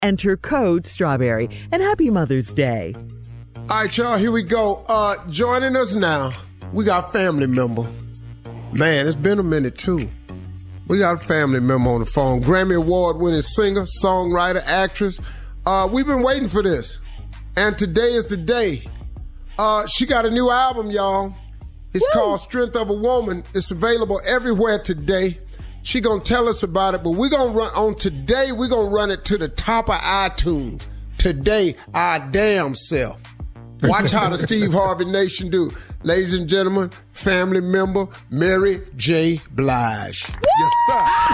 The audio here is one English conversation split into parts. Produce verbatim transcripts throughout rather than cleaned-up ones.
Enter code STRAWBERRY. And happy Mother's Day. All right, y'all, here we go. Uh, joining us now, we got a family member. Man, it's been a minute, too. We got a family member on the phone. Grammy Award-winning singer, songwriter, actress. Uh, we've been waiting for this. And today is the day. Uh, she got a new album, y'all. It's Woo! Called Strength of a Woman. It's available everywhere today. She gonna tell us about it, but we're gonna run on today. We're gonna run it to the top of iTunes today. Our damn self. Watch how the Steve Harvey Nation do, ladies and gentlemen. Family member Mary J. Blige. Woo! Yes, sir.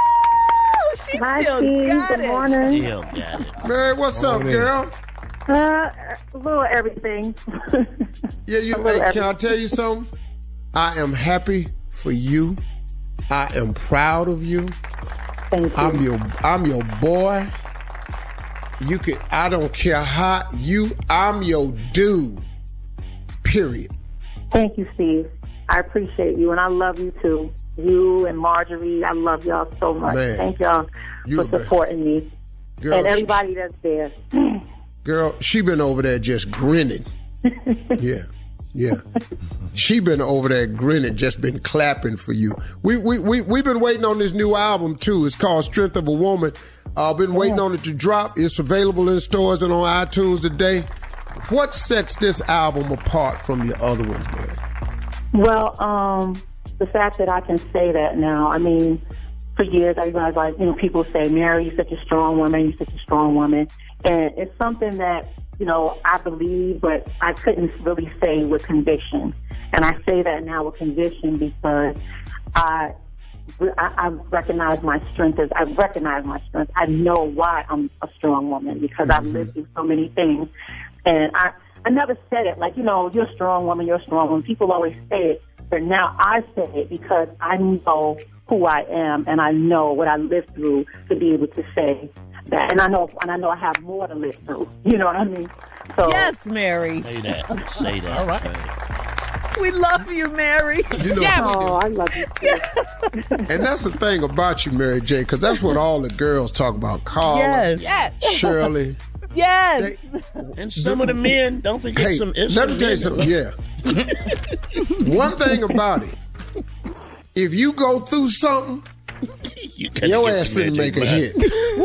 She Hi, still Steve. got Good it. morning. Still got it. Man, what's up, girl? Uh, a little everything. Yeah, you. A little Hey, can I everything. tell you something? I am happy for you. I am proud of you. Thank you. I'm your I'm your boy. You could I don't care how you I'm your dude. Period. Thank you, Steve. I appreciate you, and I love you too. You and Marjorie, I love y'all so much. Man, Thank y'all you for a supporting me. Girl, And everybody that's there. Girl, she been over there just grinning. Yeah. Yeah. She been over there grinning, just been clapping for you. We we we we've been waiting on this new album too. It's called Strength of a Woman. I've uh, been waiting on it to drop. It's available in stores and on iTunes today. What sets this album apart from your other ones, Mary? Well, um, the fact that I can say that now, I mean, for years I was like, you know, people say, Mary, you're such a strong woman, you're such a strong woman. And it's something that, you know, I believe, but I couldn't really say with conviction. And I say that now with conviction because I, I, I recognize my strength as I recognize my strength. I know why I'm a strong woman because mm-hmm. I've lived through so many things. And I, I never said it like, you know, you're a strong woman, you're a strong woman. People always say it, but now I say it because I know who I am and I know what I lived through to be able to say that. And I know, and I know I have more to live through. You know what I mean? So, yes, Mary. Say that. Say that. All right. We love you, Mary. You know, yeah, we oh, do. I love you too. And that's the thing about you, Mary J., because that's what all the girls talk about. Carla, yes. yes. Shirley. Yes. They, and some of the men, don't forget hey, some. Let some me tell you something. Yeah. One thing about it, if you go through something, you your ass finna make a hit.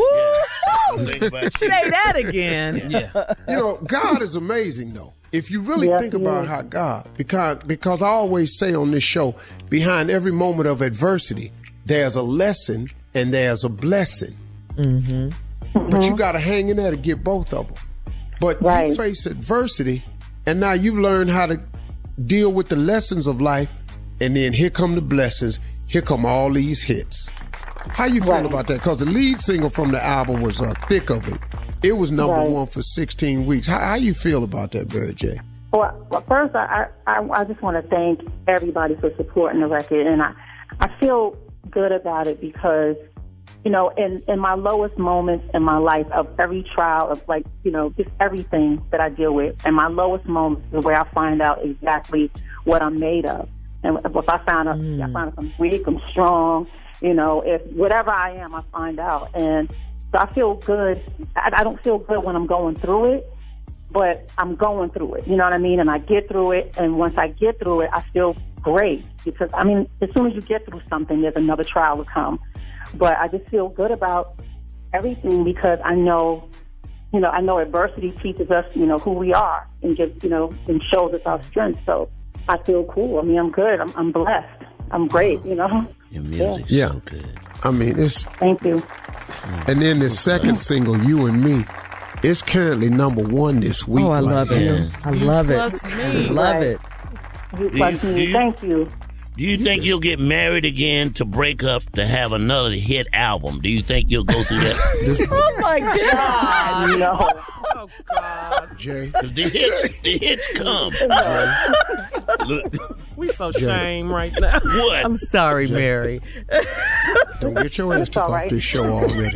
Say that again. Yeah. You know, God is amazing, though. If you really yes, think about yes. how God, because because I always say on this show, behind every moment of adversity, there's a lesson and there's a blessing. Mm-hmm. Mm-hmm. But you got to hang in there to get both of them. But right. you face adversity, and now you've learned how to deal with the lessons of life, and then here come the blessings. Here come all these hits. How you feel right. about that? Because the lead single from the album was uh, Thick of It. It was number right. one for sixteen weeks. How, how you feel about that, Mary J? Well, well first, I, I I just want to thank everybody for supporting the record, and I, I feel good about it because, you know, in, in my lowest moments in my life of every trial of like, you know, just everything that I deal with, and my lowest moments is where I find out exactly what I'm made of. And if I find out, mm. I find out I'm weak, I'm strong, you know, if whatever I am, I find out. And so I feel good. I, I don't feel good when I'm going through it, but I'm going through it. You know what I mean? And I get through it. And once I get through it, I feel great because, I mean, as soon as you get through something, there's another trial to come. But I just feel good about everything because I know, you know, I know adversity teaches us, you know, who we are and just, you know, and shows us our strength. So I feel cool. I mean, I'm good. I'm, I'm blessed. I'm great, you know? Your music's yeah. so good. I mean, it's... Thank you. And then the second single, You and Me, it's currently number one this week. Oh, I right love here. it. I love it. I love right. it. You plus you, me. you, Thank you. Do you think you'll get married again to break up to have another hit album? Do you think you'll go through that? This, oh, my God. No. Oh, God. Jay. The hits, the hits come. Look. We so shame right now. What? I'm sorry, Jay. Mary. Don't get your ass took right. off this show already.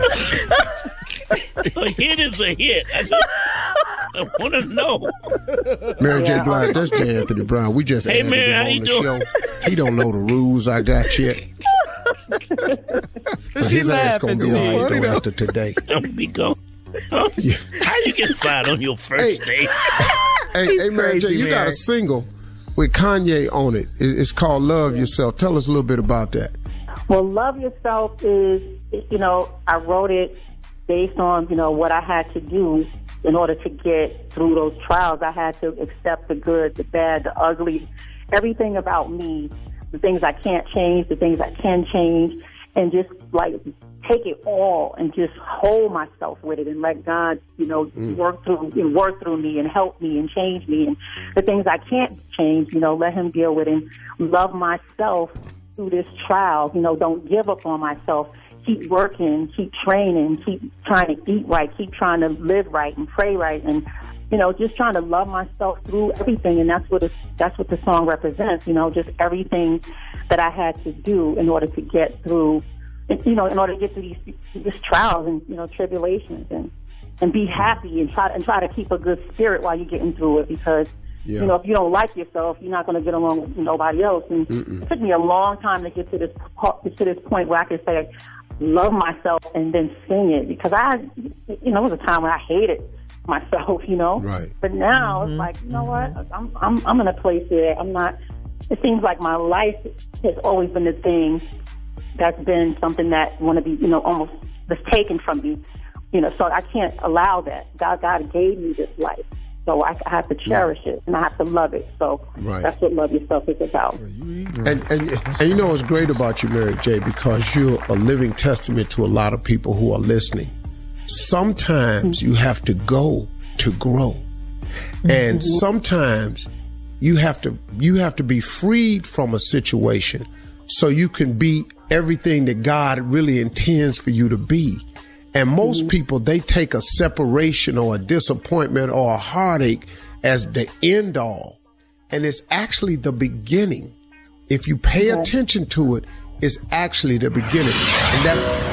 A hit is a hit. I, just, I want to know. Mary Yeah. J. Blige, that's J. Anthony Brown. We just Hey, added man, how him you on the doing? show. He don't know the rules I got yet. But She his ass laughing, gonna be all right see? though after today. I'm gonna be gone. Yeah. How you get fired on your first Hey. date? Hey, He's hey, Mary J, crazy, you got Mary. a single with Kanye on it. It- It's called Love Yourself. Tell us a little bit about that. Well, Love Yourself is, you know, I wrote it based on, you know, what I had to do in order to get through those trials. I had to accept the good, the bad, the ugly, everything about me, the things I can't change, the things I can change, and just like take it all and just hold myself with it and let God, you know, Mm. work through and work through me and help me and change me. And the things I can't change, you know, let him deal with and love myself through this trial. You know, don't give up on myself. Keep working, keep training, keep trying to eat right, keep trying to live right and pray right, and you know, just trying to love myself through everything. And that's what it's, that's what the song represents. You know, just everything that I had to do in order to get through, you know, in order to get through these these trials and you know tribulations, and and be happy and try and try to keep a good spirit while you're getting through it, because. Yeah. You know, if you don't like yourself, you're not going to get along with nobody else. And Mm-mm. it took me a long time to get to this po- to this point where I could say, love myself and then sing it, because I, you know, it was a time when I hated myself, you know. Right. But now it's like, you know what? I'm I'm I'm in a place where I'm not. It seems like my life has always been the thing that's been something that want to be, you know, almost that's taken from me, you know. So I can't allow that. God, God gave me this life. So I, I have to cherish it and I have to love it. So Right. that's what Love Yourself is about. And, and and you know what's great about you, Mary J, because you're a living testament to a lot of people who are listening. Sometimes you have to go to grow. And Mm-hmm. sometimes you have to you have to be freed from a situation so you can be everything that God really intends for you to be. And most Mm-hmm. people, they take a separation or a disappointment or a heartache as the end all. And it's actually the beginning. If you pay Okay. attention to it, it's actually the beginning. And that's